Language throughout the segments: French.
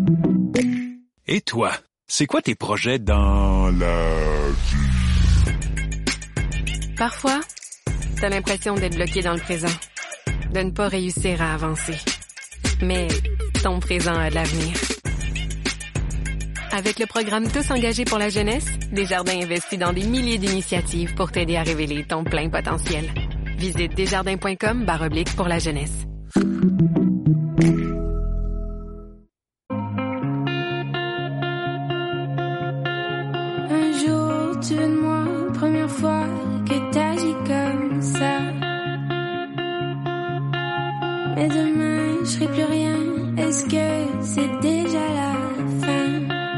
Et toi, c'est quoi tes projets dans la vie? Parfois, t'as l'impression d'être bloqué dans le présent, de ne pas réussir à avancer. Mais ton présent a de l'avenir. Avec le programme Tous engagés pour la jeunesse, Desjardins investit dans des milliers d'initiatives pour t'aider à révéler ton plein potentiel. Visite desjardins.com/pour la jeunesse. Un jour, tu veux de moi, première fois que t'agis comme ça. Mais demain, je serai plus rien. Est-ce que c'est déjà la fin?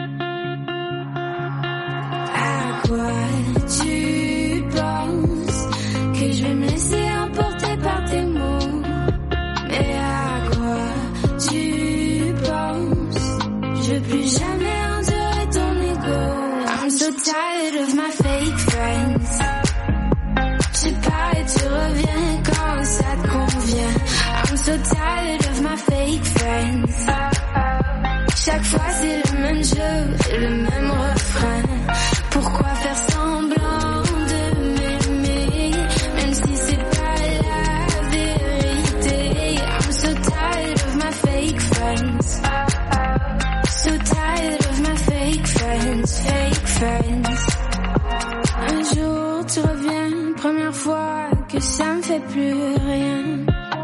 À quoi tu penses? Que je vais me laisser emporter par tes mots? Mais à quoi tu penses? Je veux plus jamais endurer ton ego. I'm so tired of my fake friends. Je sais pas et tu reviens quand ça te convient. I'm so tired of my fake friends. Chaque fois c'est le même jeu, le même refrain. Pourquoi faire semblant de m'aimer, même si c'est pas la vérité? I'm so tired of my fake friends. So tired of my fake friends, fake friends. Un jour tu reviens, première fois que ça me fait plus rien.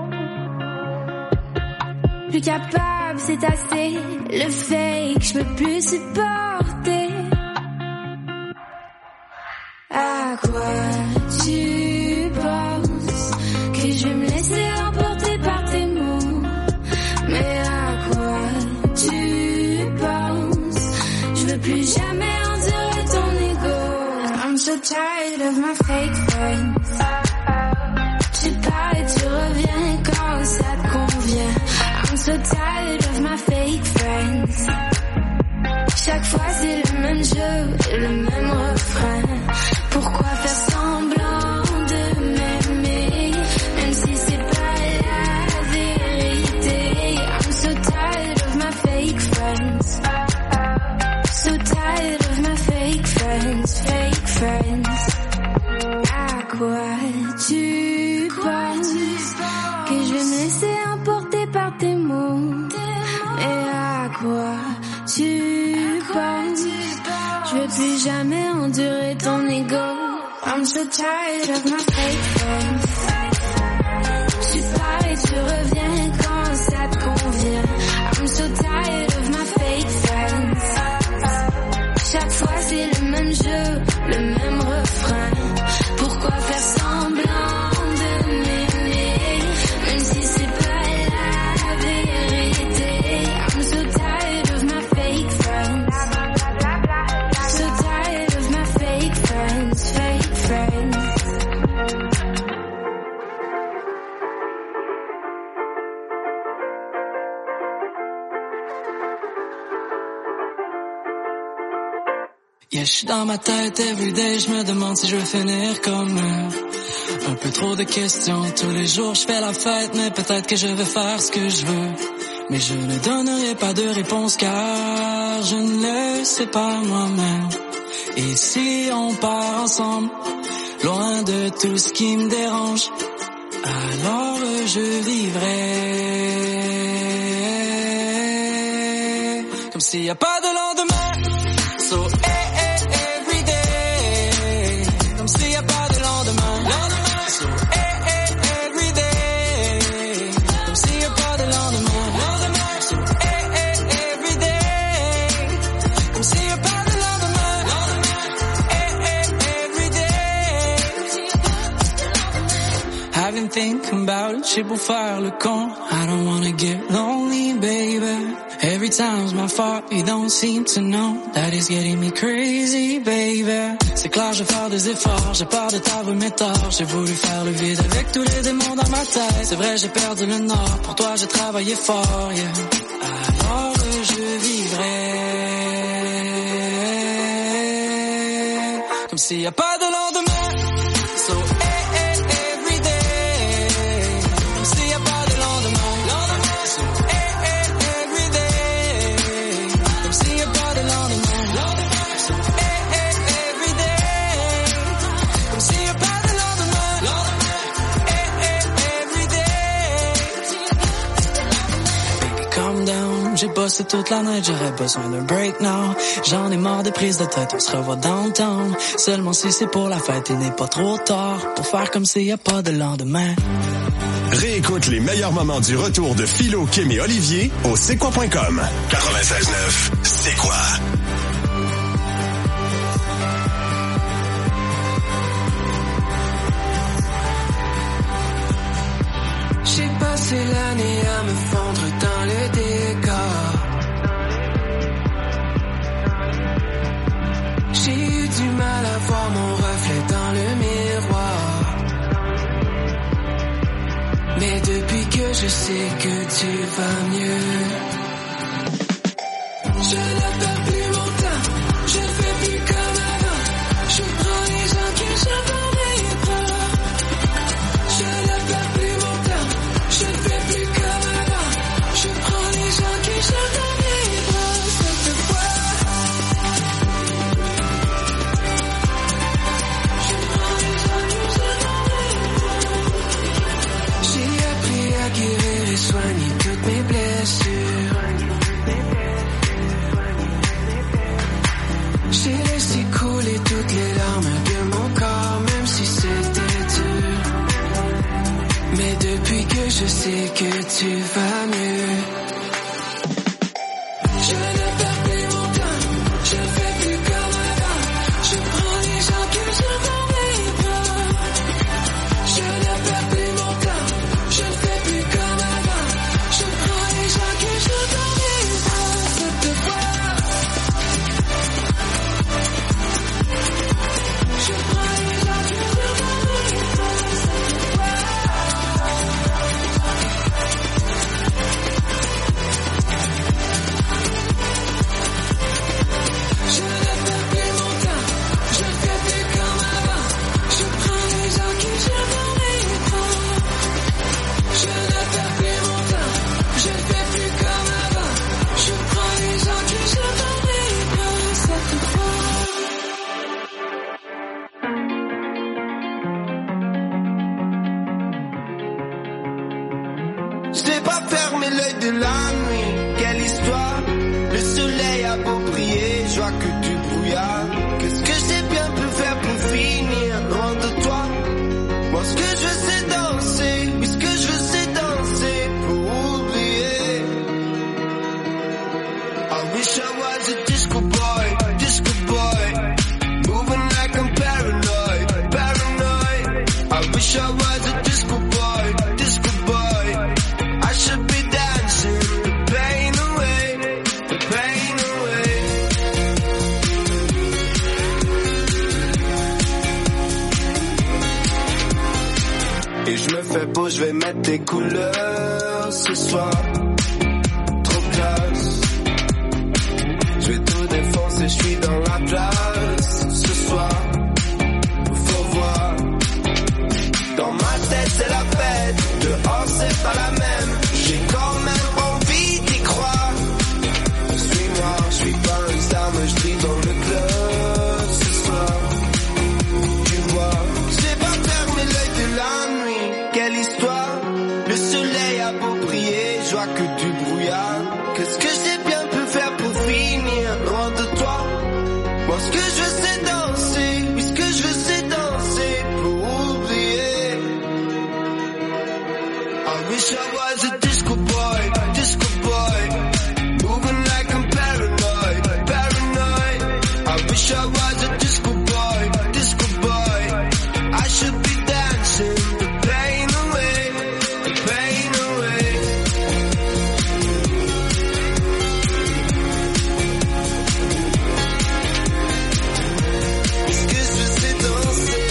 Plus capable, c'est assez. Le fake, je peux plus supporter. À quoi tu penses? Que je vais me laisser emporter par tes mots? Mais à quoi tu penses? Je veux plus jamais endurer ton ego. I'm so tired of my fake friends. Tu pars et tu reviens quand ça te convient. I'm so tired of my fake friends. Chaque fois c'est le même jeu, le même refrain. Pourquoi faire semblant de m'aimer, même si c'est pas la vérité? I'm so tired of my fake friends. So tired of my fake friends, fake friends. À quoi tu penses? Que je vais me laisser emporter par tes mots? Et à quoi tu penses? Je veux plus jamais endurer ton ego. I'm so tired of my fake friends. Tu pars et tu reviens quand ça te convient. I'm so tired of my fake friends. Chaque fois c'est le même jeu, le même refrain. Pourquoi faire semblant de m'aimer, même si c'est pas la vérité? I'm so tired of my fake friends. So tired of my fake friends, fake friends. Yeah, je suis dans ma tête everyday, je me demande si je vais finir comme eux. Un peu trop de questions, tous les jours je fais la fête, mais peut-être que je vais faire ce que je veux. Mais je ne donnerai pas de réponse car je ne le sais pas moi-même. Et si on part ensemble, loin de tout ce qui me dérange, alors je vivrai comme s'il n'y a pas de lendemain. So every day, comme s'il n'y a pas de lendemain. So every day, comme s'il n'y a pas de lendemain. So every day, comme s'il n'y a pas de lendemain. Every day. I've been thinking about it, j'ai beau faire le con. I don't wanna get lonely, baby. Every time's my fault, you don't seem to know that it's getting me crazy, baby. C'est clair, je vais faire des efforts, j'ai peur de t'avouer mes torts. J'ai voulu faire le vide avec tous les démons dans ma tête. C'est vrai, j'ai perdu le nord, pour toi j'ai travaillé fort, yeah. Alors je vivrai comme s'il n'y a pas de lendemain. So every day, comme s'il n'y a pas de lendemain. So every day, j'ai bossé toute la nuit, j'aurais besoin d'un break now. J'en ai marre des prises de tête, on se revoit downtown. Seulement si c'est pour la fête, il n'est pas trop tard pour faire comme s'il y a pas de lendemain. Réécoute les meilleurs moments du retour de Philo, Kim et Olivier au c'est-quoi.com. 96.9, c'est quoi? J'ai passé l'année à me fondre dans le décor. J'ai eu du mal à voir mon reflet dans le miroir. Mais depuis que je sais que tu vas mieux, je ne perds plus mon temps, je ne fais plus comme avant. Je prends les gens que j'aime dans mes bras. Je ne perds plus mon temps, je ne fais plus comme avant. Je prends les gens que j'aime dans mes bras. Cette fois, je prends les gens que j'aime dans mes bras. J'ai appris à guérir et soigner toutes mes blessures. J'ai laissé couler toutes les larmes de mon corps, même si c'était dur. Mais depuis que je sais que tu vas mieux, je ne perds plus mon temps, je ne fais plus comme avant. Je prends les gens que j'aime dans mes bras. Je ne perds plus mon temps, je ne fais plus comme avant. Je prends les gens que j'aime dans mes bras. Cette fois, je prends les gens que j'aime dans mes bras. Je ne perds plus mon temps, je ne fais plus comme avant. Je prends les gens que j'aime dans mes bras. Je ne perds plus mon temps, je ne fais plus comme avant. Je prends les gens que j'aime dans mes bras. Cette fois, je n'ai pas fermé l'œil de la nuit. Quelle histoire. Le soleil a beau briller, je vois que du brouillard. Qu'est-ce que j'ai bien pu faire pour finir loin de toi? Moi ce que je veux c'est danser. Oui ce que je veux c'est danser pour oublier. I wish I was a disco boy, moving like I'm paranoid, paranoid. I wish I was a disco boy. I should be dancing the pain away, the pain away. Et je me fais beau, je vais mettre des couleurs ce soir. Trop classe. Je vais tout défoncer, je suis dans la place ce soir. Faut voir. Dans ma tête c'est la fête, dehors c'est pas la même. J'ai quand même envie d'y croire. Suis-moi, je suis pas un star, mais je brille dans le club ce soir. Tu vois, j'ai pas fermé l'œil de la nuit. Quelle histoire. Le soleil a beau briller, je vois que du brouillard. Qu'est-ce que j'ai bien pu faire pour finir loin de toi? Moi ce que je veux c'est danser. Oui ce que je veux c'est danser pour oublier. I wish I was a disco boy, moving like I'm paranoid, paranoid. I wish I was a disco boy. I should be dancing the pain away, the pain away. Ce que je veux c'est danser.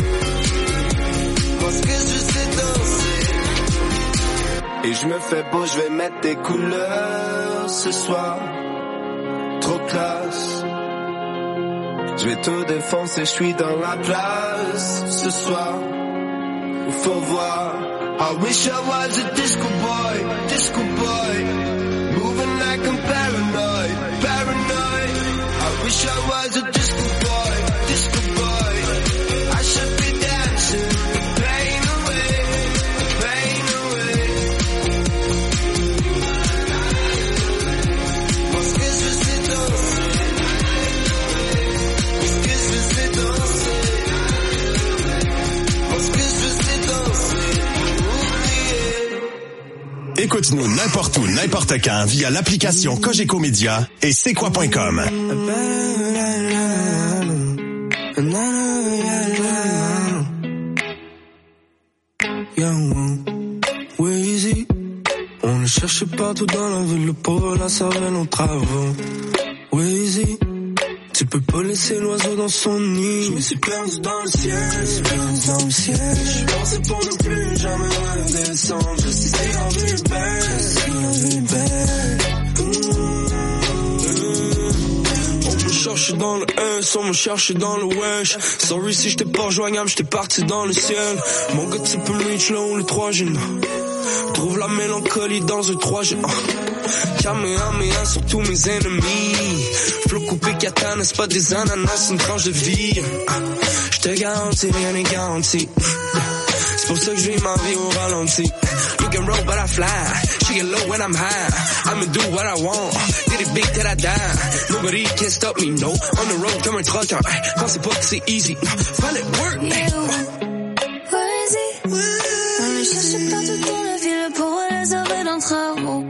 Moi ce que je veux c'est danser. Et je me fais beau, je vais mettre des couleurs ce soir. Trop classe. Je vais tout défoncer, je suis dans la place ce soir. Faut voir. I wish I was a disco boy, moving like I'm paranoid, paranoid. I wish I was a disco boy. I should be dancing the pain away, the pain away. Écoute-nous n'importe où, n'importe quand via l'application Cogeco Média et c'est quoi.com. Weezy, on le cherchait partout dans la ville, le pauvre là savait nos travaux. Weezy, tu peux pas laisser l'oiseau dans son nid. Je me suis perdu dans le ciel, je pensais pour ne plus jamais redescendre. Je sais si la vie est belle, On me cherche dans le S, on me cherche dans le wesh. Sorry si j'étais pas rejoignable, j'étais parti dans le ciel. Mon gars tu peux reach là où les 3 G. Trouve la mélancolie dans un 3G. Kamehameha sur tous mes ennemis. Flow coupé katana, c'est pas des ananas, c'est une tranche de vie. J'te garantis, rien n'est garanti. C'est pour ça que je vis ma vie au ralenti. You can roll but I fly. She get low when I'm high. I'ma do what I want. Did it big till I die. Nobody can stop me, no. On the road comme un trucker. Pensez pas que c'est easy. Fallait work. On le cherche partout dans la ville pour les sauver dans le travaux.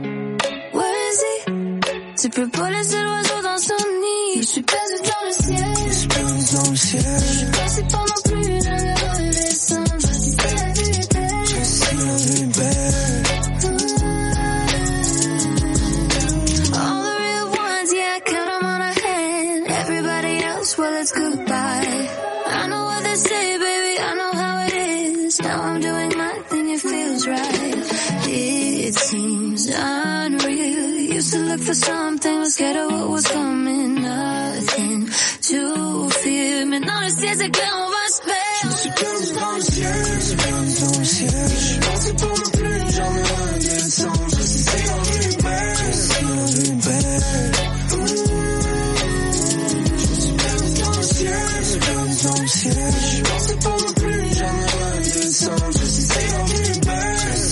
Tu peux pas laisser l'oiseau dans son nid. Je suis perdu dans le ciel. Je suis passé pas non plus jamais redescendre. Je sais si la vie est belle. All the real ones, yeah, I count them on a hand. Everybody else, well, it's goodbye. I know what they say, baby, I know how it is. Now I'm doing my thing, it feels right. It seems unreal. Used to look for something, was scared of what was coming. Nothing to fear. Maintenant le ciel c'est clair, on va se perdre. Je me suis perdu dans le ciel, je pensais pour ne plus jamais redescendre. Je sais si la vie est belle, Je me suis perdu dans le ciel, je pensais pour ne plus jamais redescendre. Je sais si la vie est belle,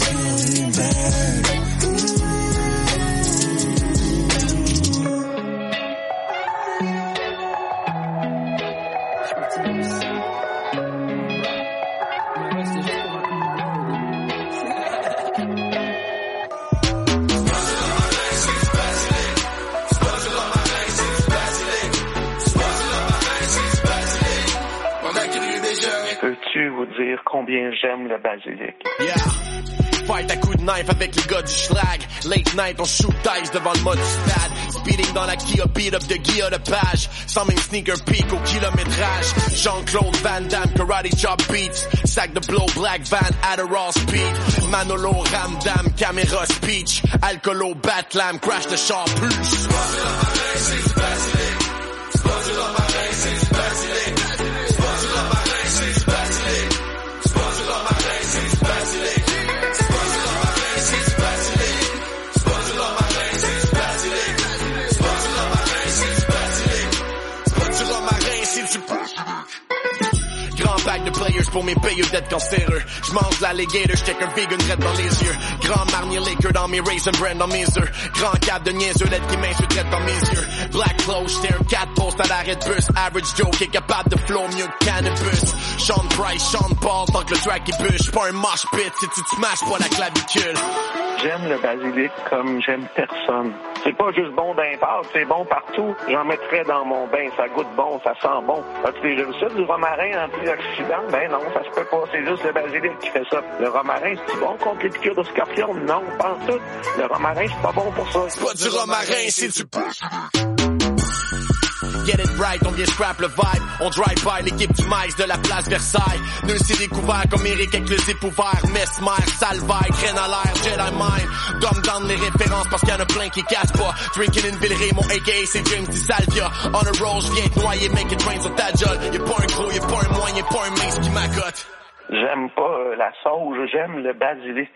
Peux-tu vous dire combien j'aime le basilic? Yeah. Fight à coups de knife avec les gars du schlag. Late night, on shoot dice devant le mode stade. Speeding dans la Kia, beat up de Guilla de page. Sans même sneaker peak au kilométrage. Jean-Claude Van Damme, karate chop beats. Sac de blow, black van, Adderall speed. Manolo, Ramdam, caméra speech. Alcoolo, Batlam, crash de char plus. Grand pack de players pour mes payeux d'être cancéreux. J'mange l'alligator, j'check un vegan red dans les yeux. Grand marnier liquor dans mes raisin brand dans mes œufs. Grand cap de niaiseux, lettre qui m'insulte dans mes yeux. Black clothes, j'étais un 4 post à l'arrêt de bus. Average Joe qui est capable de flow mieux que cannabis. Sean Price, Sean Paul, tant que le track il bûche. J'suis pas un mosh pit si tu te smashes pas la clavicule. J'aime le basilic comme j'aime personne. C'est pas juste bon d'un part, c'est bon partout. J'en mettrais dans mon bain, ça goûte bon, ça sent bon. As-tu déjà vu ça, du romarin antioxydant? Ben non, ça se peut pas, c'est juste le basilic qui fait ça. Le romarin, c'est bon contre les piqûres de scorpion? Non, pas en tout. Le romarin, c'est pas bon pour ça. C'est pas du romarin, c'est du... Get it right, on vient scrap le vibe. On drive by l'équipe du maïs de la place Versailles. Nul s'est découvert comme Eric avec le zip ouvert. Mesmer, Salvaille, crène à l'air, Jedi Mind. Dumb down les références parce qu'il y en a plein qui cassent pas. Drinking in Villeray, mon a.k.a. c'est James Di Salvia. On a roll, j'viens te noyer, make it rain sur ta jolle. Y'a pas un gros, y'a pas un moyen, y'a pas un mince qui m'accote. J'aime pas la sauge, j'aime le basilic.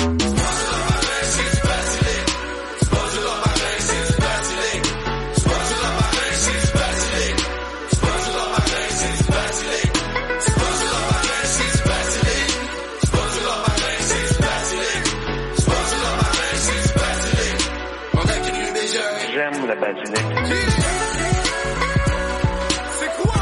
J'aime le basilic. C'est quoi?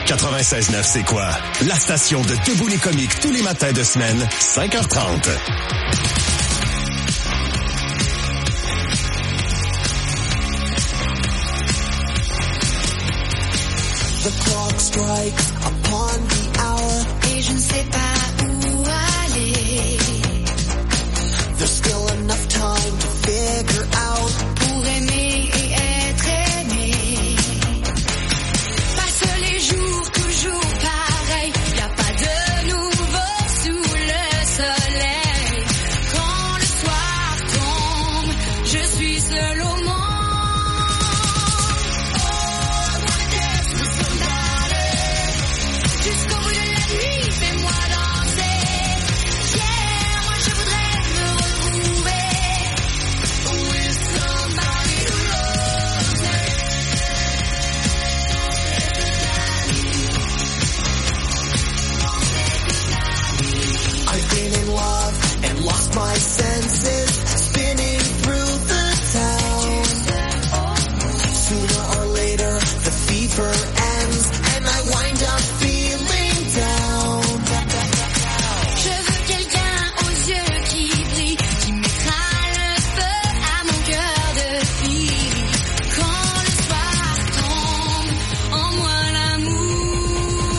96.9, c'est quoi? La station de Debout les comiques tous les matins de semaine, 5h30. The clock strikes upon the hour. Et je ne sais pas où aller. There's still enough time to figure out. Pour aimer et être aimé. Passe les jours toujours pareils. Y a pas de nouveau sous le soleil. Quand le soir tombe, je suis seul au monde. Jusqu'au bout de la nuit, fais-moi danser. Yeah, moi je voudrais me retrouver with somebody who loves me. I've been in love and lost my senses, spinning through the town. Sooner or later, the fever ends, and I wind up feeling down. Je veux quelqu'un aux yeux qui brillent, qui mettra le feu à mon cœur de fille. Quand le soir tombe, en moi l'amour.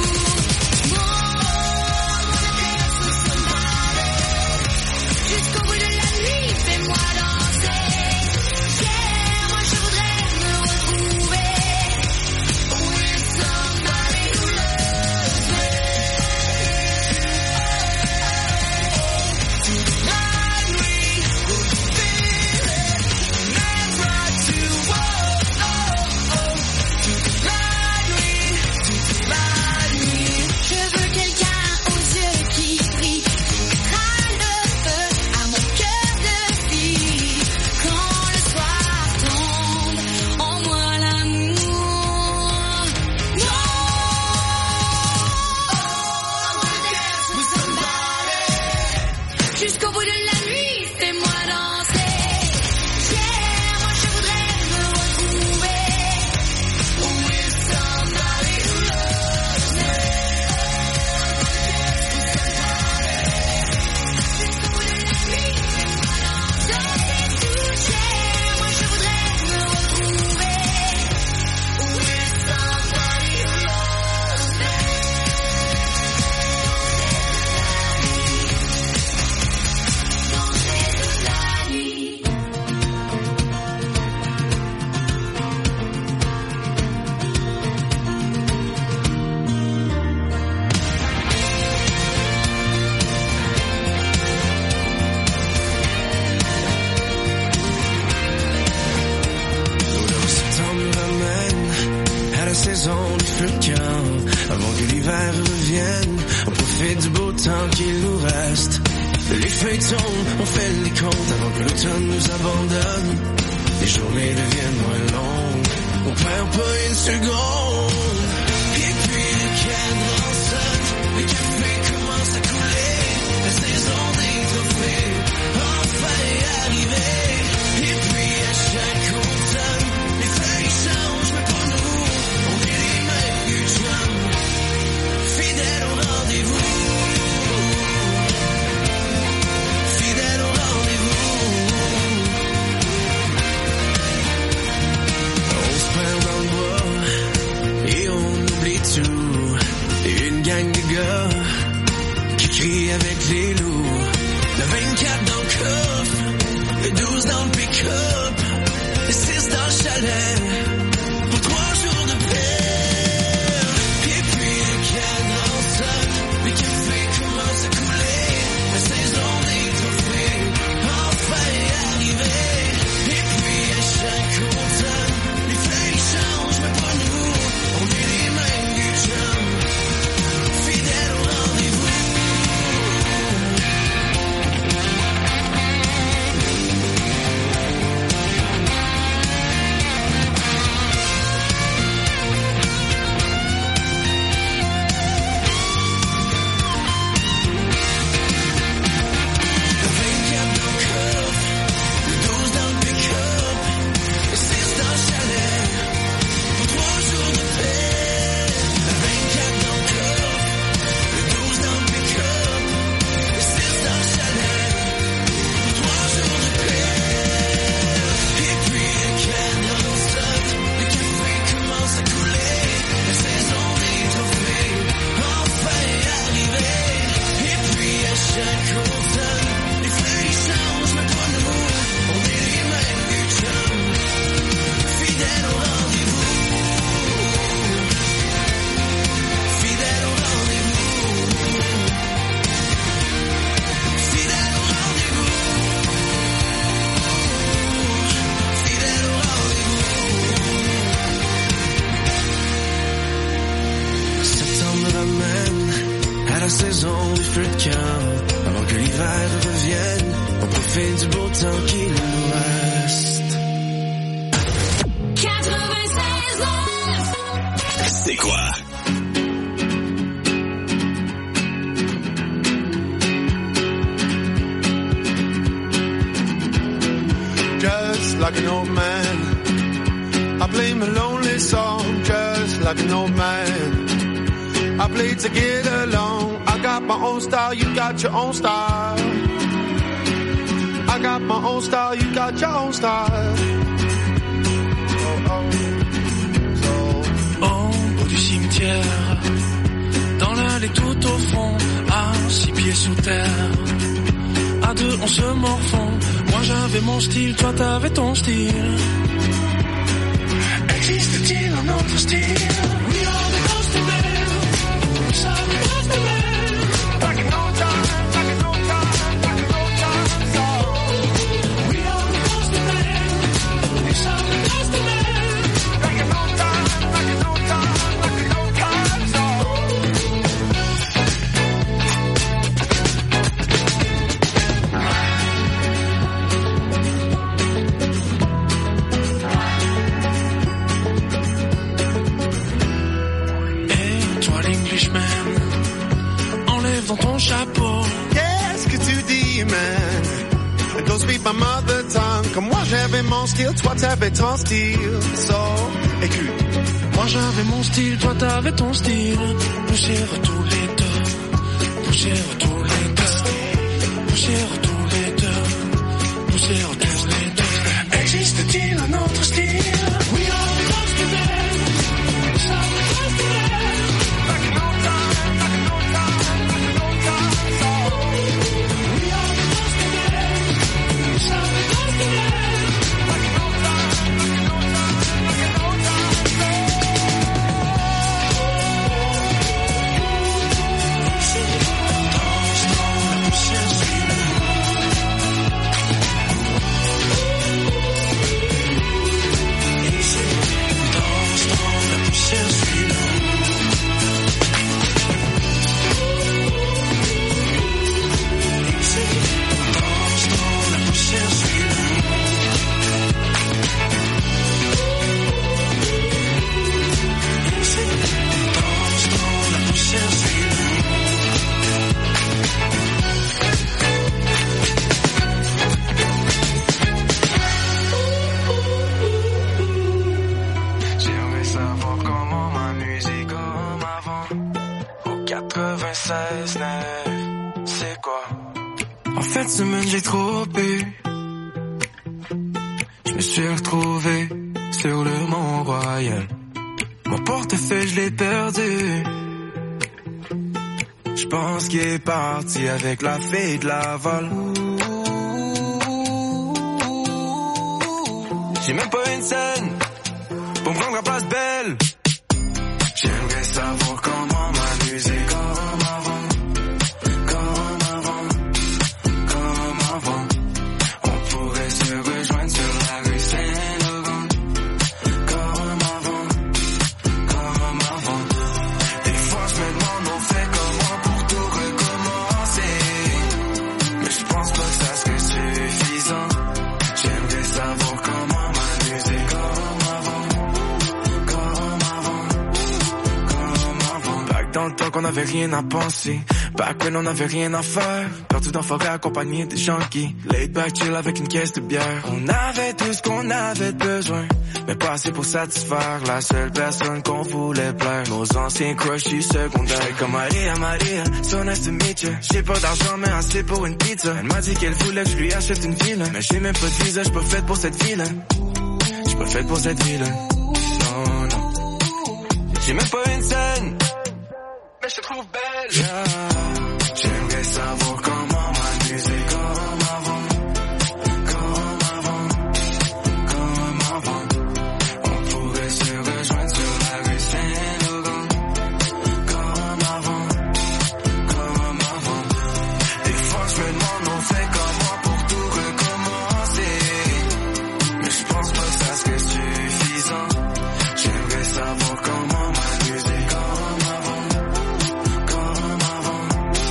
Jusqu'au bout de la nuit, fais-moi danser. Yeah, moi je voudrais me retrouver with somebody who loves me. La nuit, feel it, let's ride to la nuit. Je veux quelqu'un aux yeux qui brillent, qui mettra le feu à mon cœur de fille. Quand le soir tombe, en moi l'amour. Jusqu'au bout de la nuit, fais-moi danser. Yeah, moi je voudrais me retrouver with somebody who loves me. Jusqu'au bout de la nuit, fais-moi danser, toucher. Moi je voudrais me retrouver with somebody who loves me. Danser toute la nuit. L'odeur du septembre nous ramène à la saison du feu de camp. Avant que l'hiver revienne, on profite du beau temps qu'il nous reste. Les feuilles tombent, on fait les comptes avant que l'automne nous abandonne. Les journées deviennent moins longues, on perd pas une seconde. Et puis le cadran sonne, le café commence à couler. La saison des trophées, enfin arrivée. Et puis à chaque automne, les feuilles changent, mais pour nous, on est les mêmes que jamais. Fidèles au rendez-vous. Fidèles au rendez-vous. On se perd dans le bois et on oublie tout. Et une gang de gars qui crient avec les loups. Le 24 dans le coffre, le 12 dans le pick-up, le 6 dans le chalet, pour 3 jours de paix. Et puis le cadran sonne, le café commence à couler. La saison des trophées, enfin arrivée. Et puis à chaque automne, les feuilles changent, mais pas nous, on est les mêmes que jamais. Fidèles au rendez-vous. camp. Avant que l'hiver revienne, on profite du beau temps qui nous reste. 96.9. C'est quoi? Just like an old man, I play my lonely song. Just like an old man, I play to get along. I got my own style, you got your own style. I got my own style, you got your own style. Au bout du cimetière, dans l'allée tout au fond, à 6 pieds sous terre. À deux on se morfond. Moi j'avais mon style, toi t'avais ton style. Existe-t-il un autre style? We are the ghost of men. We are the ghost of men. Back in no time, back in no time, back in no time. So we are the ghost of men. We are the ghost of men. Back in no time, back in no time, back in no time. So enlève dans ton chapeau. Qu'est-ce que tu dis, man? Don't speak my mother tongue. Comme moi j'avais mon style, toi t'avais ton style. So, écoute. Moi j'avais mon style, toi t'avais ton style. Poussière tous les deux. Poussière tous les deux. Poussière tous les deux. Poussière tous les deux. Existe-t-il un autre style? We are the ghost of men. We are the ghost of men. Back in no time, back in no time, back in no time. So we are the ghost of men. We are the ghost of men. Back in no time, back in no time, back in no time. J'aimerais savoir comment m'amuser comme avant. Au 96.9, c'est quoi? En fin de semaine j'ai trop bu. Je me suis retrouvé sur le Mont-Royal. Mon portefeuille je l'ai perdu. Je pense qu'il est parti avec la fille de Laval. J'ai même pas une scène pour me rendre à Place Belle. J'aimerais savoir comment m'amuser comme avant. Comme avant. Comme avant. On pourrait se rejoindre sur la rue Saint-Laurent. Comme avant. Comme avant. Des fois je me demande on fait comment pour tout recommencer. Mais je pense pas que ça serait suffisant. J'aimerais savoir comment m'amuser comme avant. Comme avant. Comme avant. Back dans le temps qu'on avait rien à penser. Back when on avait rien à faire. Perdu dans la forêt accompagné des junkies. Laid back chill avec une caisse de bière. On avait tout ce qu'on avait besoin, mais pas assez pour satisfaire la seule personne qu'on voulait plaire. Nos anciens crushs secondaires. Comme Maria, so nice to meet you. J'ai pas d'argent mais assez pour une pizza. Elle m'a dit qu'elle voulait que je lui achète une ville. Mais j'ai même pas de visa, j'suis pas faite pour cette ville. J'suis pas faite pour cette ville. Non, non. J'ai même pas une scène, mais je te trouve belle. Yeah. J'aimerais savoir comment m'amuser comme avant. Comme avant. Comme avant. On pourrait se rejoindre sur la rue Saint-Laurent. Comme avant. Comme avant. Des fois je me demande on fait comment pour tout recommencer. Mais je pense pas que ça serait suffisant. J'aimerais savoir comment m'amuser comme avant. Comme avant.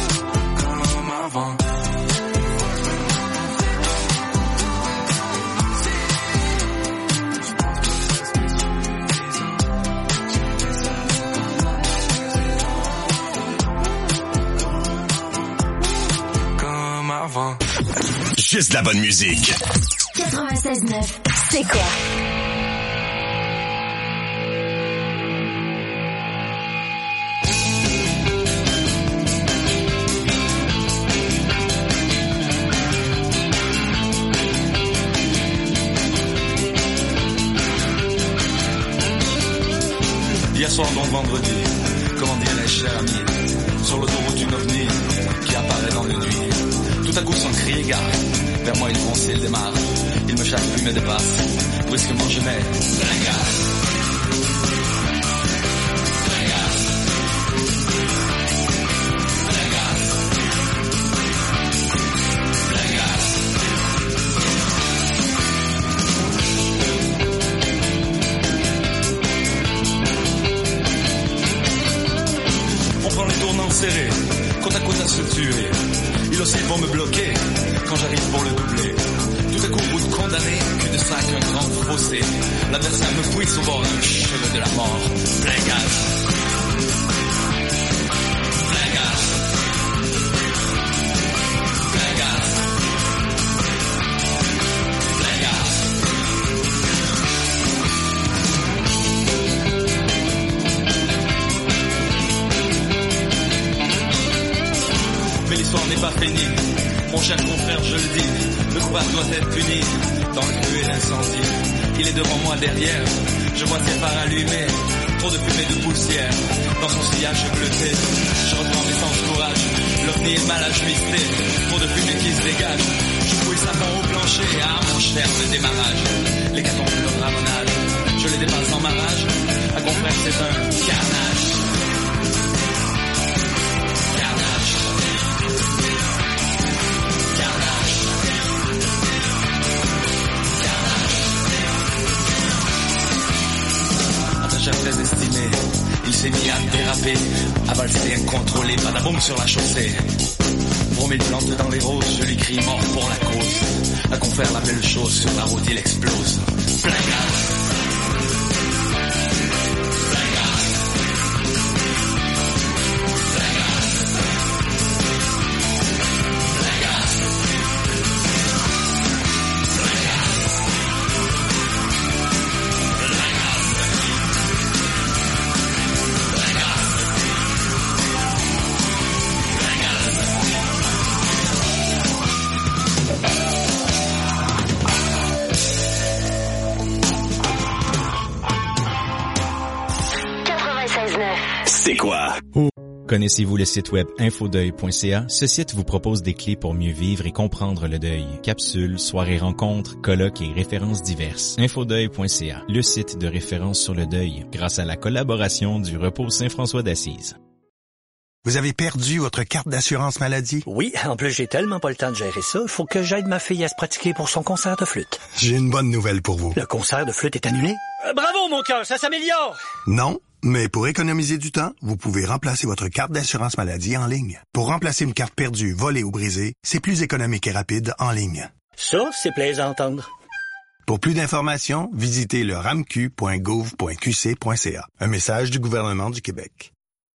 juste de la bonne musique. 96.9, c'est quoi? Hier soir, donc vendredi, comment dirais-je, cher ami, sur l'autoroute une ovni qui apparaît dans le nuit. Tout à coup, sans crier gare, vers moi il fonce, il démarre. Il me chasse puis me dépasse, brusquement je mets ringarde. Serré, côte à côte à se tuer. Il oscille pour me bloquer quand j'arrive pour le doubler. Tout à coup, route condamnée, cul de sac, un grand fossé. L'adversaire me pousse au bord d'un cheveu de la mort. Plein gaz. Plein gaz. Plein gaz. Plein gaz. Mais l'histoire n'est pas finie. Mon cher confrère, je le dis, le coupable doit être puni. Dans le feu et l'incendie, il est devant moi derrière. Je vois ses phares allumés, trop de fumée de poussière. Dans son sillage bleuté, je reprends mes sens courage. L'ovni est mal ajusté, trop de fumée qui se dégage. Je fouille sa main au plancher, à mon cher de démarrage. Les cartons pleurent à mon âge, je les dépasse en marrage. À confrère, c'est un carnage. Très estimé, il s'est mis à déraper, à valser incontrôlé, badaboum sur la chaussée. Pour mes plantes dans les roses, je lui crie mort pour la cause. À confère la belle chose, sur la route il explose. Plein gaz. Plein gaz. Plein gaz. Plein gaz. Plein gaz. C'est quoi? Connaissez-vous le site web infodeuil.ca? Ce site vous propose des clés pour mieux vivre et comprendre le deuil. Capsules, soirées rencontres, colloques et références diverses. Infodeuil.ca, le site de référence sur le deuil, grâce à la collaboration du Repos Saint-François d'Assise. Vous avez perdu votre carte d'assurance maladie? Oui, en plus j'ai tellement pas le temps de gérer ça, il faut que j'aide ma fille à se pratiquer pour son concert de flûte. J'ai une bonne nouvelle pour vous. Le concert de flûte est annulé? Bravo mon cœur, ça s'améliore! Non, mais pour économiser du temps, vous pouvez remplacer votre carte d'assurance maladie en ligne. Pour remplacer une carte perdue, volée ou brisée, c'est plus économique et rapide en ligne. Ça, c'est plaisant à entendre. Pour plus d'informations, visitez le ramq.gouv.qc.ca. Un message du gouvernement du Québec.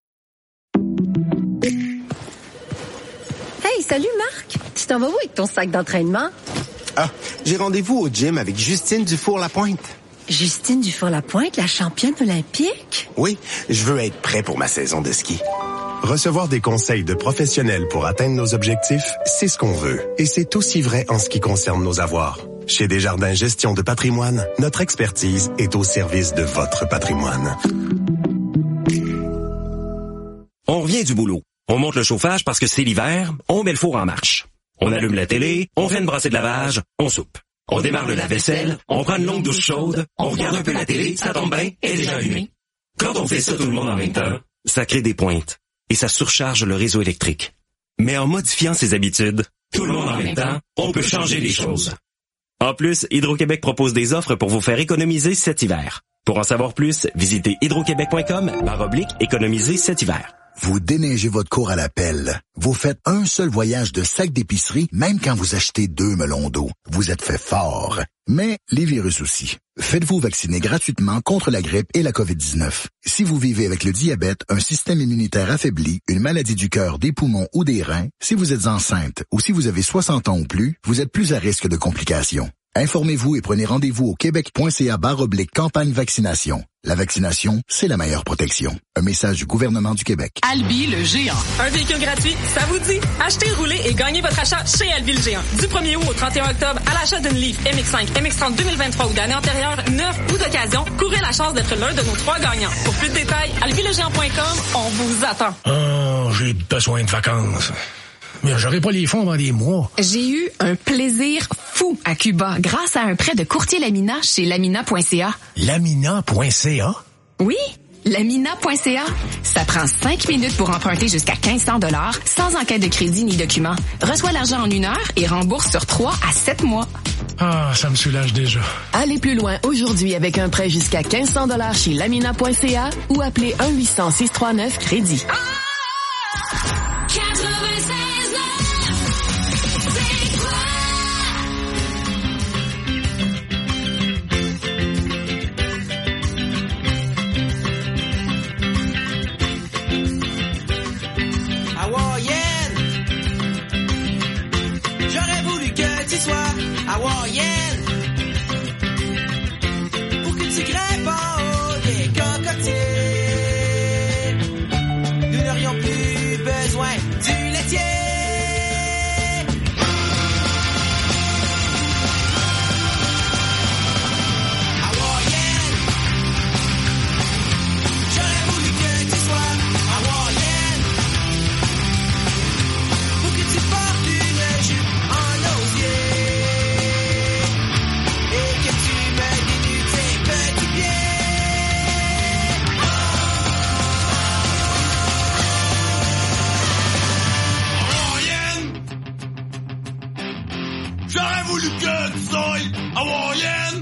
Hey, salut Marc! Tu t'en vas où avec ton sac d'entraînement? Ah, j'ai rendez-vous au gym avec Justine Dufour-Lapointe. Justine Dufour-Lapointe, la championne olympique? Oui, je veux être prêt pour ma saison de ski. Recevoir des conseils de professionnels pour atteindre nos objectifs, c'est ce qu'on veut. Et c'est aussi vrai en ce qui concerne nos avoirs. Chez Desjardins Gestion de patrimoine, notre expertise est au service de votre patrimoine. On revient du boulot. On monte le chauffage parce que c'est l'hiver, on met le four en marche. On allume la télé, on fait une brassée de lavage, on soupe. On démarre le lave-vaisselle, on prend une longue douche chaude, on regarde un peu la télé, ça tombe bien, elle est déjà allumée. Quand on fait ça tout le monde en même temps, ça crée des pointes et ça surcharge le réseau électrique. Mais en modifiant ses habitudes, tout le monde en même temps, on peut changer les choses. En plus, Hydro-Québec propose des offres pour vous faire économiser cet hiver. Pour en savoir plus, visitez hydroquebec.com/économiser cet hiver. Vous déneigez votre cour à la pelle. Vous faites un seul voyage de sac d'épicerie, même quand vous achetez 2 melons d'eau. Vous êtes fait fort. Mais les virus aussi. Faites-vous vacciner gratuitement contre la grippe et la COVID-19. Si vous vivez avec le diabète, un système immunitaire affaibli, une maladie du cœur, des poumons ou des reins, si vous êtes enceinte ou si vous avez 60 ans ou plus, vous êtes plus à risque de complications. Informez-vous et prenez rendez-vous au québec.ca/campagne vaccination. La vaccination, c'est la meilleure protection. Un message du gouvernement du Québec. Albi le géant. Un véhicule gratuit, ça vous dit? Achetez, roulez et gagnez votre achat chez Albi le géant. Du 1er août au 31 octobre, à l'achat d'une Leaf MX5, MX30 2023 ou d'année antérieure, neuf ou d'occasion, courez la chance d'être l'un de nos 3 gagnants. Pour plus de détails, albilegéant.com, on vous attend. Oh, j'ai besoin de vacances. Mais j'aurai pas les fonds avant des mois. J'ai eu un plaisir fou à Cuba grâce à un prêt de courtier Lamina chez lamina.ca. Lamina.ca? Oui, lamina.ca. Ça prend 5 minutes pour emprunter jusqu'à 1500 $ sans enquête de crédit ni document. Reçois l'argent en 1 heure et rembourse sur 3 à 7 mois. Ah, ça me soulage déjà. Allez plus loin aujourd'hui avec un prêt jusqu'à 1500 $ chez lamina.ca ou appelez 1-800-639-crédit. Hawaïenne, pour que tu grimpes en haut des cocotiers. Nous n'aurions plus besoin du laitier. Hawaïenne, j'aurais voulu que tu sois hawaïenne, pour que tu portes une jupe en osier. J'aurais voulu que tu sois hawaïenne.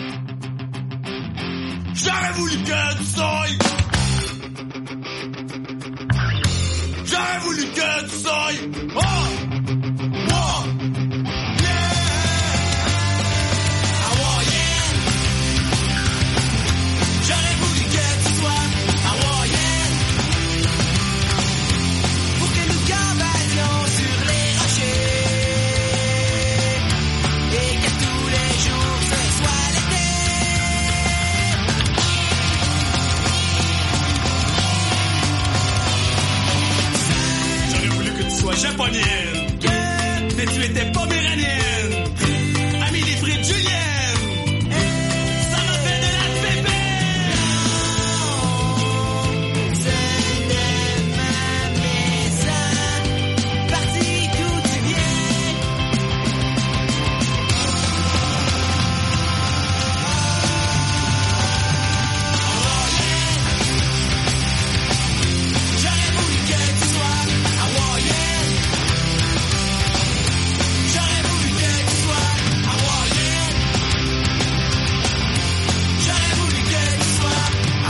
J'aurais voulu que tu sois. J'aurais voulu que tu sois. Oh! Oh! Yeah! Hawaïenne. J'aurais voulu que tu sois hawaïenne. Pour que nous cavalions sur les rochers. Japonienne, mais tu étais poméranienne. Amélie Fried Julienne, ça m'a fait de la pépère. Ce n'est ma maison, parti d'où tu viens. J'aurais voulu que tu sois hawaïenne. J'aurais voulu que tu sois hawaïenne. J'aurais voulu que tu sois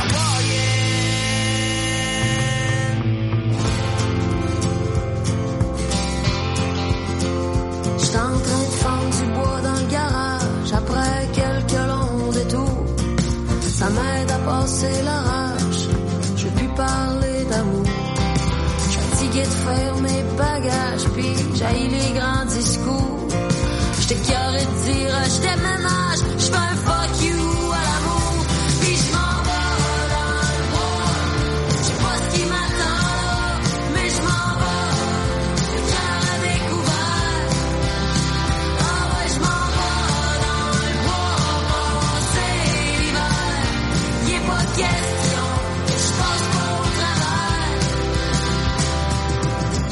hawaïenne. J'étais en train de fendre du bois dans le garage après quelques longs détours. Ça m'aide à passer l'orage. Je veux plus parler d'amour. Je suis fatigué de faire mes bagages, puis j'haïs les grands discours. J'étais carré de dire je t'aime même âge. Je fais un fuck you à l'amour, puis je m'en vais dans le bois. Je sais pas ce qui m'attend là, mais je m'en vais. Le cœur à découvert. Ah ouais, je m'en vais dans le bois, passer l'hiver. Y est pas question que je passe pas au travers.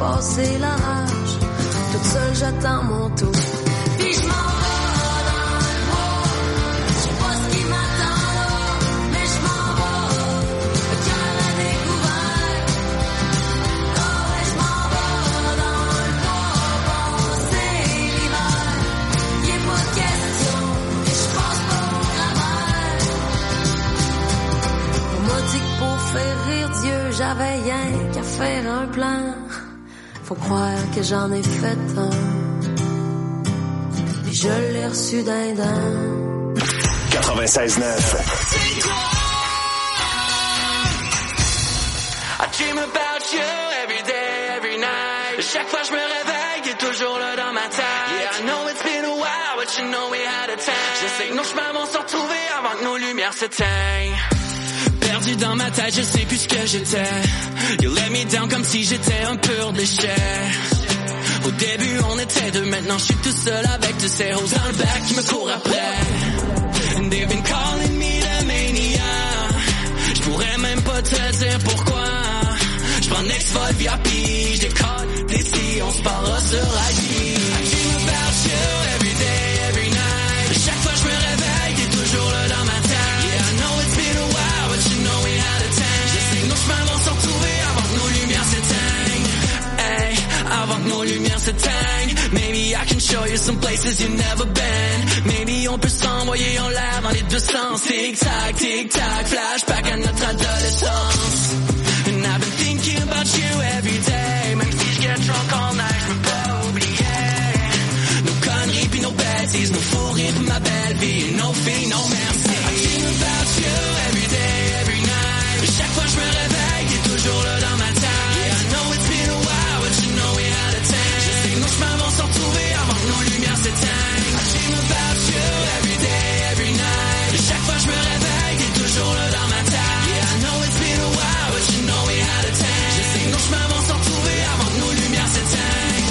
passer la rage. Toute seule, j'attends mon tour. Puis je m'en vais dans le bois. Je sais pas ce qui m'attend là, mais je m'en vais. Le cœur à découvert. Oh ouais, je m'en vais dans le bois. Passer l'hiver. Y'a pas de question que je passe pas au travers. On m'a dit que pour faire rire Dieu, j'avais rien qu'à faire un plan. Faut croire que j'en ai fait un. Et je l'ai reçu d'un d'un. 96.9. I dream about you every day, every night. Chaque fois je me réveille, t'es toujours là dans ma tête. Yeah, I know it's been a while, but you know we had a time. Je sais que nos chemins vont se retrouver avant que nos lumières s'éteignent. Perdu dans ma tête, je sais plus ce que j'étais. You let me down comme si j'étais un pur déchet. Au début on était deux, maintenant je suis tout seul avec tous ces roses dans le bac qui me courent après. And they've been calling me the maniac. J'pourrais même pas te dire pourquoi. J'prends Next Vol VIP, j'décolle d'ici, on se parlera sur IG. I dream about you every day, every night. Chaque fois je me réveille, t'es toujours là dans ma tête. Yeah, I know it's been a while, but you know we had a time. Je sais que nos chemins vont se retrouver avant que nos lumières s'éteignent. Hey, avant que nos lumières s'éteignent. Maybe I can show you some places you've never been. Maybe on peut s'envoyer en l'air dans les deux sens. Tic-tac, tic-tac, flashback à notre adolescence. And I've been thinking about you every day. Même si je get drunk all night, je peux pas oublier nos conneries pis nos bêtises, nos fous rires pis ma belle vie. No fee, no merci. I dream about you every day, every night. Chaque fois je me réveille, t'es toujours là dans ma tête. Yeah, I know it's been a while, but you know we had a time. Je sais que nos chemins vont se retrouver avant que nos lumières s'éteignent. I dream about you every day, every night. Chaque fois je me réveille, t'es toujours là dans ma tête. Yeah, I know it's been a while, but you know we had a time. Je sais que nos chemins vont se retrouver avant que nos lumières s'éteignent.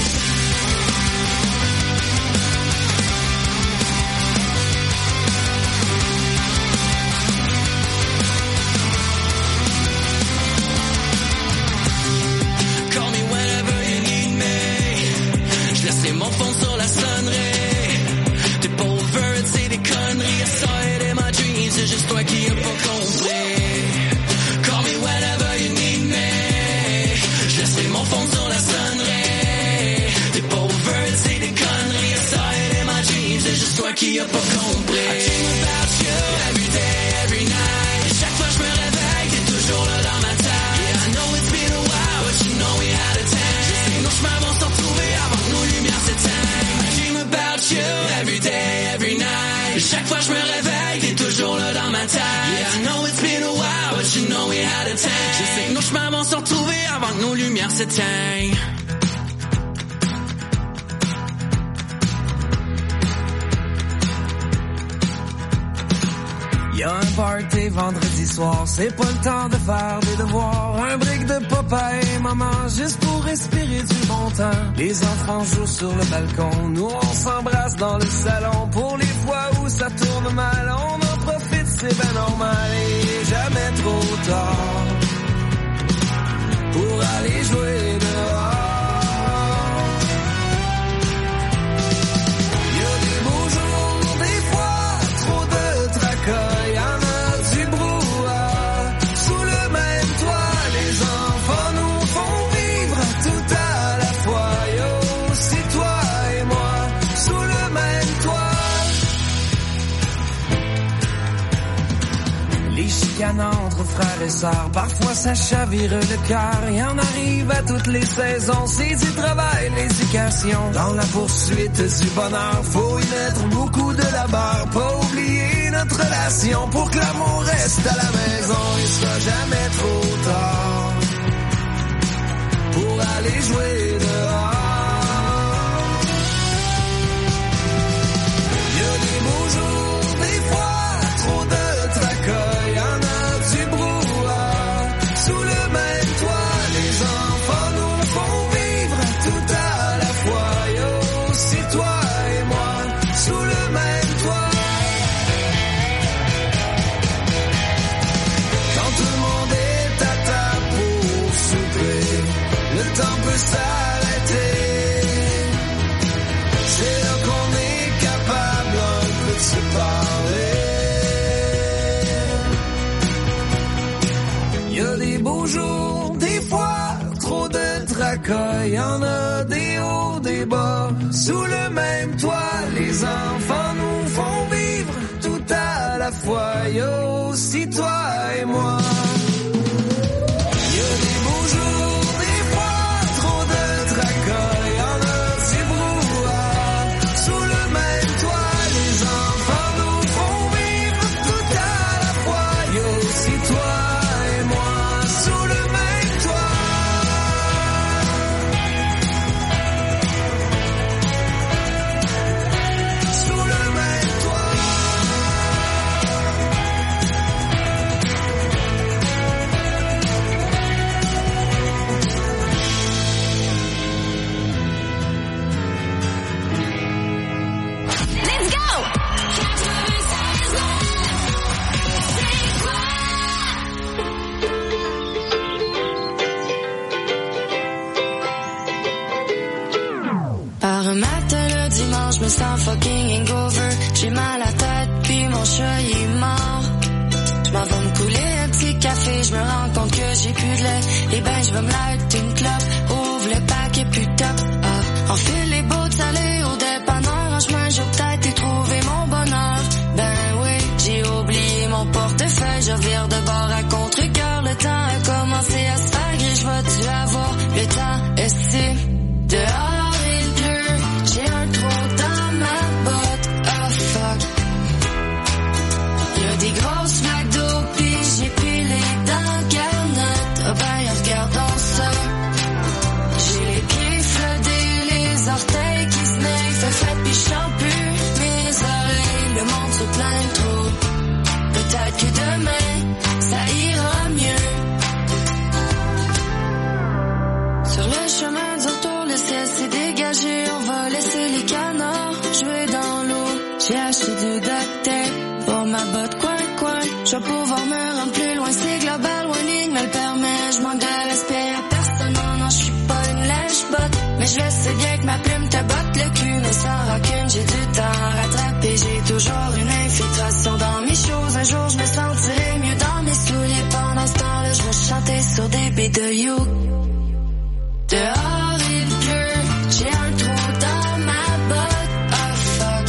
Call me whenever you need me. Je laisserai mon phone sur la sonnerie. T'es pas over, c'est des conneries. I saw it in my dreams, c'est juste toi qui as pas compris. Call me whenever you need me. Je laisserai mon phone sur la sonnerie. T'es pas over, c'est des conneries. I saw it in my dreams, c'est juste toi qui as pas compris. I dream about you every day, every night. Et chaque fois je me réveille, t'es toujours là dans ma tête. Yeah, I know it's been a while, but you know we had a time. Je sais que nos chemins vont se retrouver avant que nos lumières s'éteignent. I dream about you every day, every night. Et chaque fois je me réveille, t'es toujours là dans ma tête. Yeah, I know it's been a while, but you know we had a time. Je sais que nos chemins vont se retrouver avant que nos lumières s'éteignent. Y'a un party vendredi soir, c'est pas le temps de faire des devoirs. Un brick de papa et maman, juste pour respirer du bon temps. Les enfants jouent sur le balcon, nous on s'embrasse dans le salon. Pour les fois où ça tourne mal, on en profite, c'est ben normal. Et jamais trop tard pour aller jouer dehors. Y'a des beaux jours, des fois trop de tracas. Entre frères et sœurs, parfois ça chavire le cœur. Y en arrive à toutes les saisons, c'est du travail, l'éducation. Dans la poursuite du bonheur, faut y mettre beaucoup de labeur. Pas oublier notre relation pour que l'amour reste à la maison. Il sera jamais trop tard pour aller jouer dehors. Y a des beaux jours, des fois trop de tracas. Le le temps peut s'arrêter. C'est là qu'on est capable un peu de se parler. Y a des beaux jours, des fois trop de tracas, y en a des hauts, des bas. Sous le même toit, les enfants nous font vivre tout à la fois. Y a aussi toi et moi. Y a des beaux jours, des fois trop de tracas, y en a ces brouhaha. Sous le même toit, les enfants nous font vivre tout à la fois. Y a aussi toi et moi sous le même toit. Sous le même toit. Let's go! Par un matin le dimanche, je me sens fucking hangover. J'ai mal à la tête, puis mon chat il est mort. Je m'en vais me couler un petit café, je me rends compte que j'ai plus de lait. Et ben je vais me light une clope, ouvre le paquet plus top. Ah, enfile les bottes salées au dépanneur. En chemin, j'ai peut-être y trouvé mon bonheur. Ben oui, j'ai oublié mon portefeuille. Je vire de bord à contre-cœur. Le temps a commencé à se faire gris. Je vais-tu avoir le temps? Est-ce dehors il pleut? J'ai un trou dans ma botte. Oh fuck. Y'a des grosses flaques d'eau, pis j'ai pilé dans garnotte. Oh ben, regardons ça. J'ai les pieds flottés, les orteils qui se naillent. Fait fret pis j'chante plus mes oreilles. Le monde se plaint trop. Peut-être que demain, ça ira mieux. Sur le chemin du retour, le ciel s'est dégagé. On va laisser les canards jouer dans l'eau. J'ai acheté du duct tape pour ma botte coin-coin. Je vais pouvoir me rendre plus loin. C'est global, loin ligne me le permet. Je manque de respect à personne. Non, non, je suis pas une lèche-botte. Mais je le sais bien que ma plume te botte le cul. Mais sans rancune, j'ai du temps à rattraper. J'ai toujours une infiltration dans mes choses. Un jour, je me sentirai mieux dans mes souliers. Pendant ce temps-là, je vais chanter sur des beats de You. Dehors il pleut, j'ai un trou dans ma botte. Oh fuck.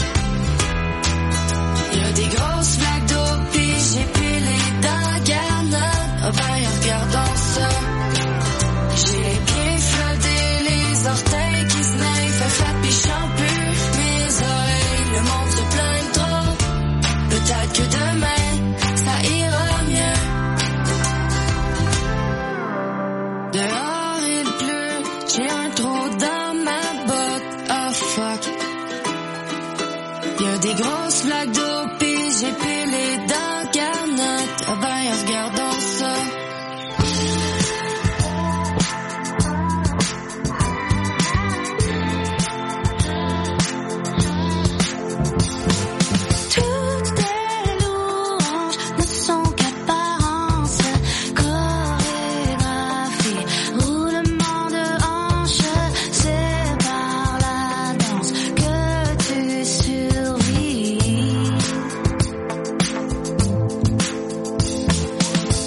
Y'a des grosses flaques d'eau, pis j'ai pilé dans garnotte. Oh ben, regardons ça. J'ai les pieds flottés, les orteils qui se naillent. Fait fat pis j'chante plus mes oreilles. Le monde se plaint trop. Peut-être que demain, ça ira mieux. Dehors il pleut, j'ai un trou dans ma botte. Oh fuck. Y'a des grosses flaques d'eau, pis j'ai pilé dans garnotte. Oh ben, regardons ça. Toutes tes louanges ne sont qu'apparence, chorégraphie, roulement de hanche. C'est par la danse que tu survis.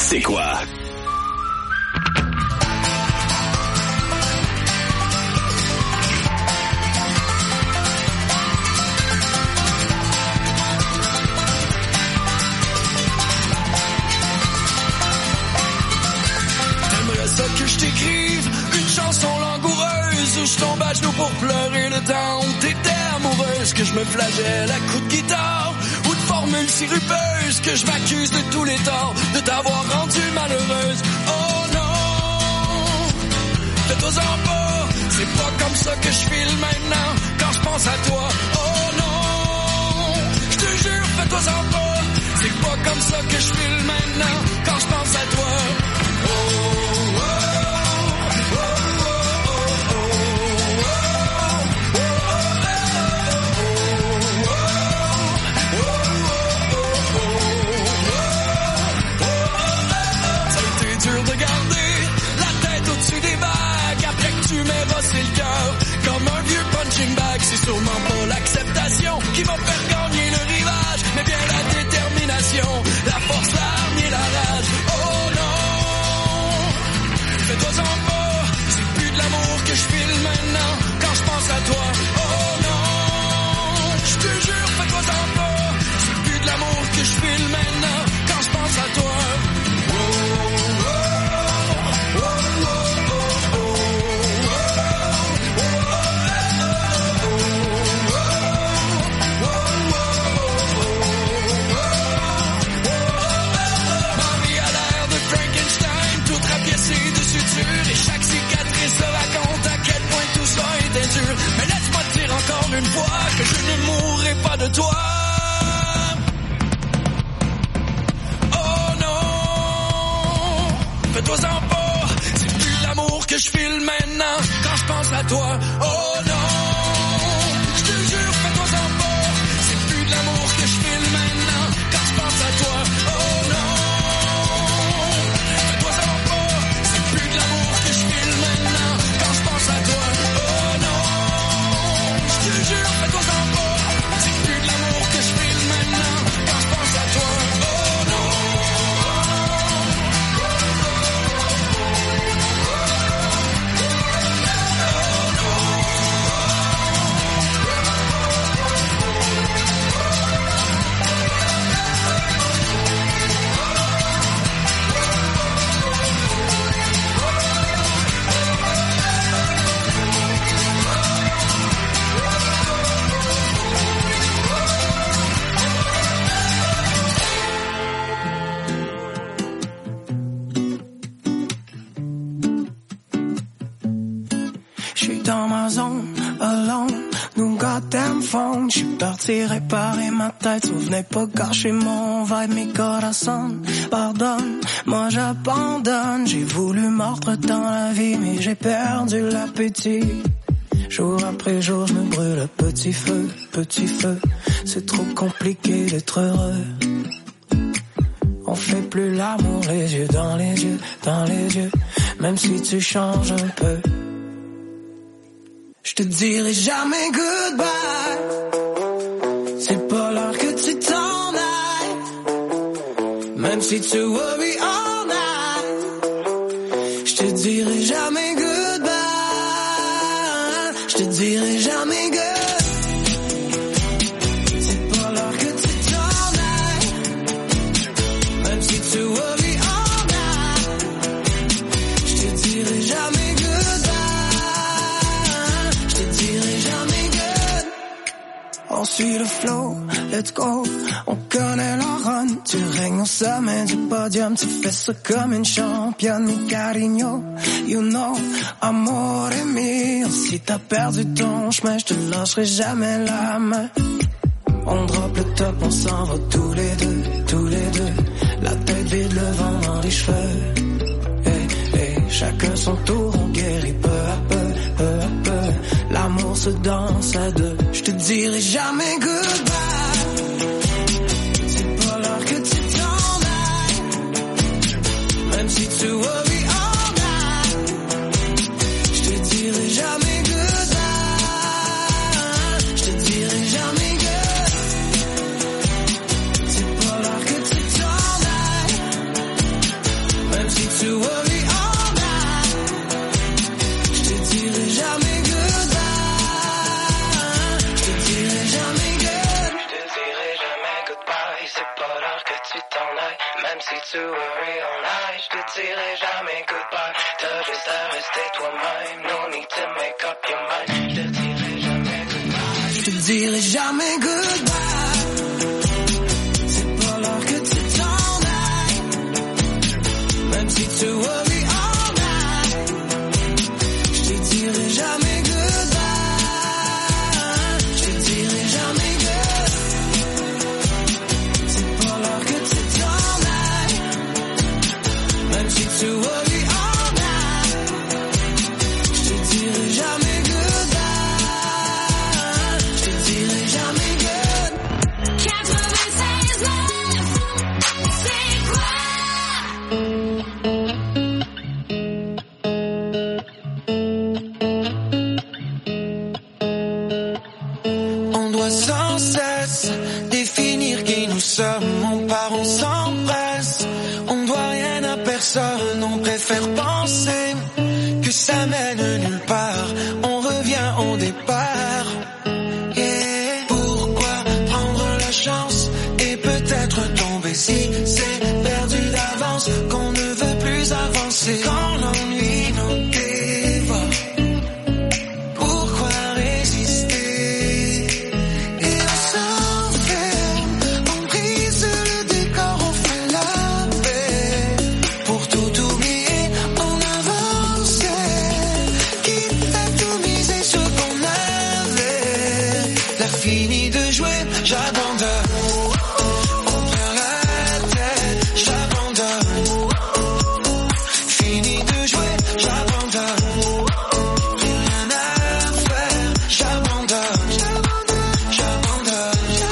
c'est quoi? T'aimerais ça que je t'écrive une chanson langoureuse où je tombe à genoux pour pleurer le temps où t'étais amoureuse, que je me flagelle à coups de guitare ou de formules sirupeuses, que je m'accuse de tous les torts de t'avoir rendue malheureuse. Oh non, fais-toi-en pas, c'est pas comme ça que je file maintenant quand je pense à toi. Oh non, je te jure, fais-toi-en pas, c'est pas comme ça que je file maintenant quand je pense à toi. Oh, oh, oh, oh, oh, ça a été dur de garder la tête au-dessus des vagues après que tu m'aies bossé le cœur comme un vieux punching bag. C'est sûrement pas l'acceptation qui va faire gagner le rivage, mais bien la détermination, la force, l'arme et la rage. Oh non, fais-toi-en pas, c'est plus de l'amour que je file maintenant quand je pense à toi. Oh non, je te jure, fais-toi-en pas, c'est plus de l'amour que je file maintenant quand je pense à toi. Oh, oh, oh, oh, oh, Marie a l'air de Frankenstein, tout rapiécé de suture, et chaque cicatrice se raconte à quel point tout ça était dur. Mais laisse-moi te dire encore une fois que je ne mourrai pas de toi. Oh non, fais-toi-en pas, c'est plus l'amour que je file maintenant quand je pense à toi. Oh non, je te jure, fais-toi-en pas, c'est plus de l'amour que je file maintenant quand je pense à toi. Oh non, fais-toi-en pas, c'est plus de l'amour que je file maintenant quand je pense à toi. Oh non, je te jure, fais-toi-en pas, c'est plus de l'amour que je file maintenant quand je pense à toi. Oh non. J'suis dans ma zone, alone, no goddamn phone. J'suis parti réparer ma tête, vous venez pas gâcher mon vibe, mi corazon. Pardonne, moi j'abandonne. J'ai voulu mordre dans la vie, mais j'ai perdu l'appétit. Jour après jour, je me brûle à petit feu, c'est trop compliqué d'être heureux. On fait plus l'amour, les yeux dans les yeux, même si tu changes un peu. Je te dirai jamais goodbye, c'est pas l'heure que tu t'en ailles, même si tu worry all night. Je te dirai jamais goodbye, je te dirai jamais goodbye. C'est pas l'heure que tu t'en ailles, même si tu worry all night. Je te dirai jamais. On suit le flow, let's go, on connaît la run. Tu règnes au sommet du podium, tu fais ça comme une championne. Mi cariño, you know, amore mio. Si t'as perdu ton chemin, je te lâcherai jamais la main. On drop le top, on s'en va tous les deux. La tête vide, le vent dans les cheveux. Hey, hey, chacun son tour, on guérit peu à peu. L'amour se danse à deux. Je te dirai jamais goodbye, c'est pas l'heure que tu t'en ailles, même si tu worry all night. Je te dirai jamais goodbye, je te dirai jamais goodbye. C'est pas l'heure que tu t'en ailles, dirai jamais goodbye. C'est pas l'heure que tu t'en ailles. Même si tu worry all night, je te dirai jamais goodbye. Je te dirai jamais goodbye. C'est pas l'heure que tu t'en ailles. Même si tu worry all night, je te dirai jamais goodbye. Je te dirai jamais good. 96.9, c'est quoi? On doit sans cesse définir qui nous sommes. On part, on s'empresse. On doit rien à personne. On préfère penser que ça mène nulle part. On revient au départ. Yeah. Pourquoi prendre la chance et peut-être tomber si c'est perdu d'avance qu'on ne veut plus avancer quand l'ennui nous dévore? Pourquoi résister? Et on s'enferme, on brise le décor, on fait la paix. Pour tout oublier, on avance, quitte à tout miser sur qu'on avait. La fini de jouer, j'abandonne. On perd la tête, j'abandonne. Fini de jouer, j'abandonne. Plus rien à faire, j'abandonne. J'abandonne.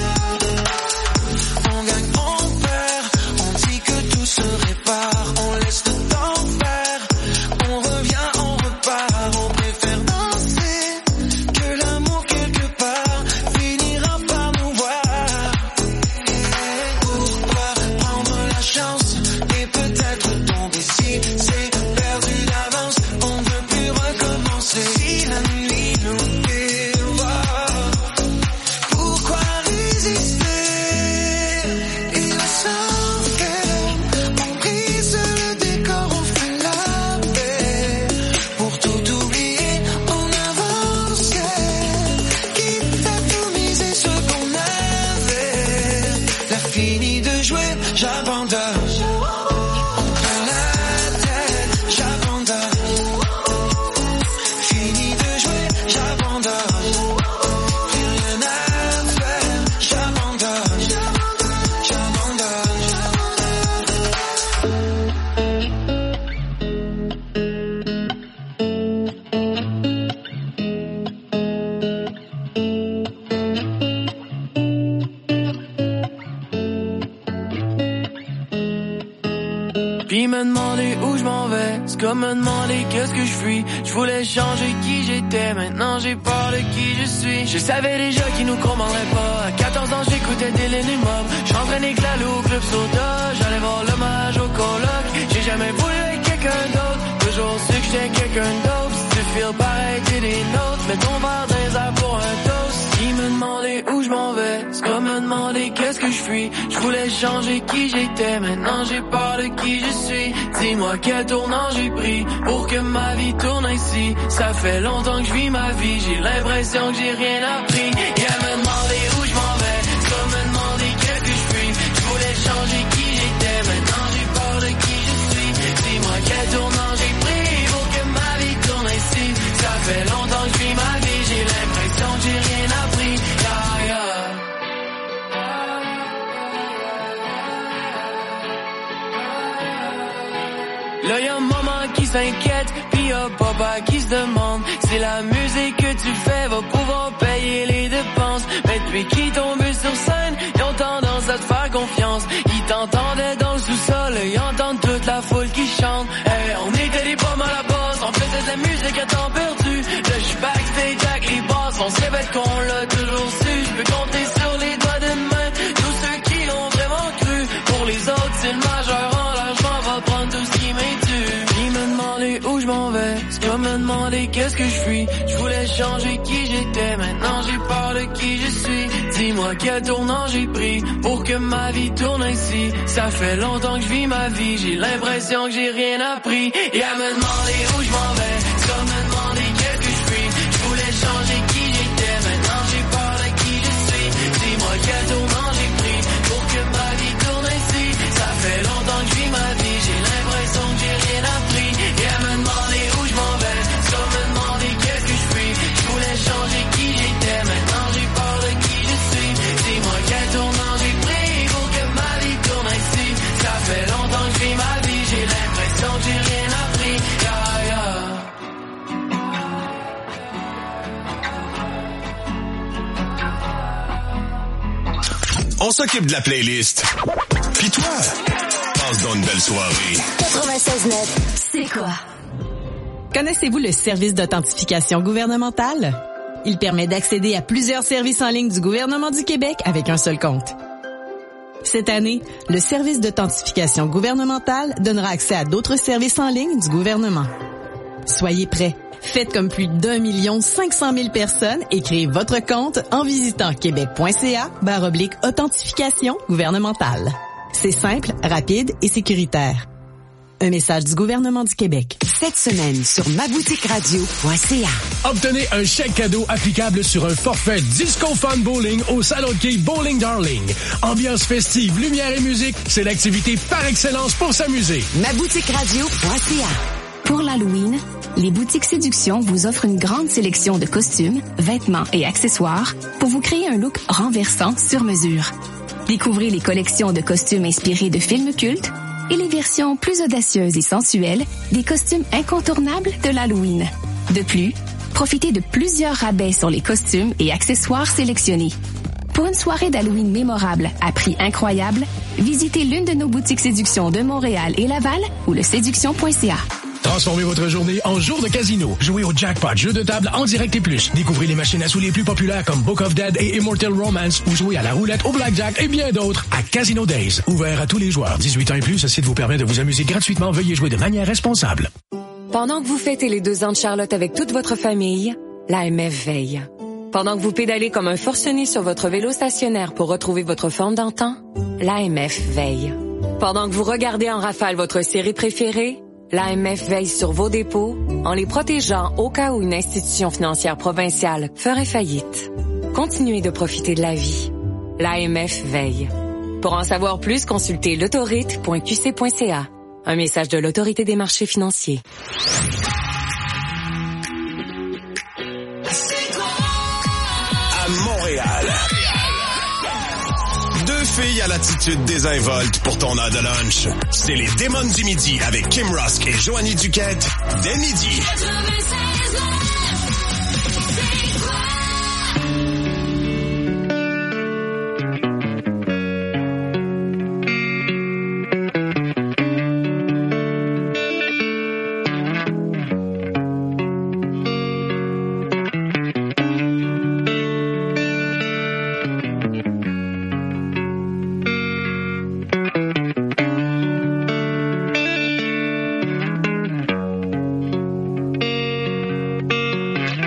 On gagne, on perd, on dit que tout se répare. On laisse le temps faire, on revient, on repart. On préfère danser que l'amour quelque part finira par nous voir. Pourquoi prendre la chance et peut-être tomber si c'est perdu d'avance? On ne veut plus recommencer si la nuit nous dévore. Pourquoi résister? Et on s'enferme, on brise le décor, on fait la paix. Pour tout oublier, on avance, quitte à tout miser ce qu'on avait. La fini de jouer, j'abandonne. On perd la tête, j'abandonne. Fini de jouer, j'abandonne. Plus rien à faire, j'abandonne. J'abandonne. Puis me demander où je m'en vais, c'est comme me demander qu'est-ce que je fuis. Je voulais changer qui j'étais, maintenant j'ai peur de qui je suis. Je savais déjà qu'ils nous commanderait pas. À 14 ans j'écoutais des Mob. J'entraînais que la au club soda. J'allais voir l'hommage au coloc. J'ai jamais voulu être quelqu'un d'autre. Toujours su que j'étais quelqu'un d'autre. Si tu feel pareil t'es des nôtres. Mets ton verre dans les airs pour un toast. Ils me demandaient où je m'en vais, c'est comme me demander qu'est-ce que je fuis. Je voulais changer qui j'étais, maintenant j'ai peur de qui je suis. Dis-moi quel tournant j'ai pris pour que ma vie tourne ainsi. Ça fait longtemps que je vis ma vie, j'ai l'impression que j'ai rien appris. Et à me demander où je m'en vais, c'est comme me demander qu'est-ce que je fuis. Je voulais changer qui j'étais, maintenant j'ai peur de qui je suis. Dis-moi quel tournant j'ai pris pour que ma vie tourne ainsi. Ça fait longtemps que je vis ma vie, j'ai l'impression que j'ai rien appris. Yeah, yeah. Là y'a maman qui s'inquiète, pis y'a papa qui se demande si la musique que tu fais va pouvoir payer les dépenses. Mais depuis qu'ils tombent sur scène, ils ont tendance à te faire confiance. Ils t'entendaient dans le sous-sol, ils entendent toute la foule qui chante. Hey, on était des pommes à la base, on faisait de la musique à temps perdu. Là j'suis backstage avec les boss, on se répète qu'on l'a toujours su. J'peux compter sur les doigts de main tous ceux qui ont vraiment cru. Pour les autres c'est le majeur en l'argent, va prendre tout ce qui m'est dû. Ils me demandaient où je m'en vais, c'est comme me demander qu'est-ce que je fuis. Je voulais changer qui j'étais, maintenant j'ai peur de qui je suis. Dis-moi quel tournant j'ai pris pour que ma vie tourne ainsi. Ça fait longtemps que je vis ma vie, j'ai l'impression que j'ai rien appris. Et à me demander où je m'en vais, c'est comme me demander qu'est-ce que je fuis. Je voulais changer qui j'étais, maintenant j'ai peur on s'occupe de la playlist. Puis toi, passe donc une belle soirée. 96.9, c'est quoi? Connaissez-vous le service d'authentification gouvernementale? Il permet d'accéder à plusieurs services en ligne du gouvernement du Québec avec un seul compte. Cette année, le service d'authentification gouvernementale donnera accès à d'autres services en ligne du gouvernement. Soyez prêts. Faites comme plus d'1 500 000 personnes et créez votre compte en visitant québec.ca/authentification gouvernementale. C'est simple, rapide et sécuritaire. Un message du gouvernement du Québec. Cette semaine sur maboutiqueradio.ca. Obtenez un chèque cadeau applicable sur un forfait Disco Fun Bowling au Salon de quai Bowling Darling. Ambiance festive, lumière et musique, c'est l'activité par excellence pour s'amuser. maboutiqueradio.ca. Pour l'Halloween, les boutiques Séduction vous offrent une grande sélection de costumes, vêtements et accessoires pour vous créer un look renversant sur mesure. Découvrez les collections de costumes inspirés de films cultes et les versions plus audacieuses et sensuelles des costumes incontournables de l'Halloween. De plus, profitez de plusieurs rabais sur les costumes et accessoires sélectionnés. Pour une soirée d'Halloween mémorable à prix incroyable, visitez l'une de nos boutiques Séduction de Montréal et Laval ou le séduction.ca. Transformez votre journée en jour de casino. Jouez au jackpot, jeu de table en direct et plus. Découvrez les machines à sous les plus populaires comme Book of Dead et Immortal Romance ou jouez à la roulette, au blackjack et bien d'autres à Casino Days. Ouvert à tous les joueurs. 18 ans et plus, ce site vous permet de vous amuser gratuitement. Veuillez jouer de manière responsable. Pendant que vous fêtez les 2 ans de Charlotte avec toute votre famille, l'AMF veille. Pendant que vous pédalez comme un forcené sur votre vélo stationnaire pour retrouver votre forme d'antan, l'AMF veille. Pendant que vous regardez en rafale votre série préférée, l'AMF veille sur vos dépôts en les protégeant au cas où une institution financière provinciale ferait faillite. Continuez de profiter de la vie. L'AMF veille. Pour en savoir plus, consultez l'autorite.qc.ca. Un message de l'Autorité des marchés financiers. À Montréal. 2 filles à l'attitude désinvolte pour ton heure de lunch. C'est les Démons du Midi avec Kim Rusk et Joanie Duquette dès midi.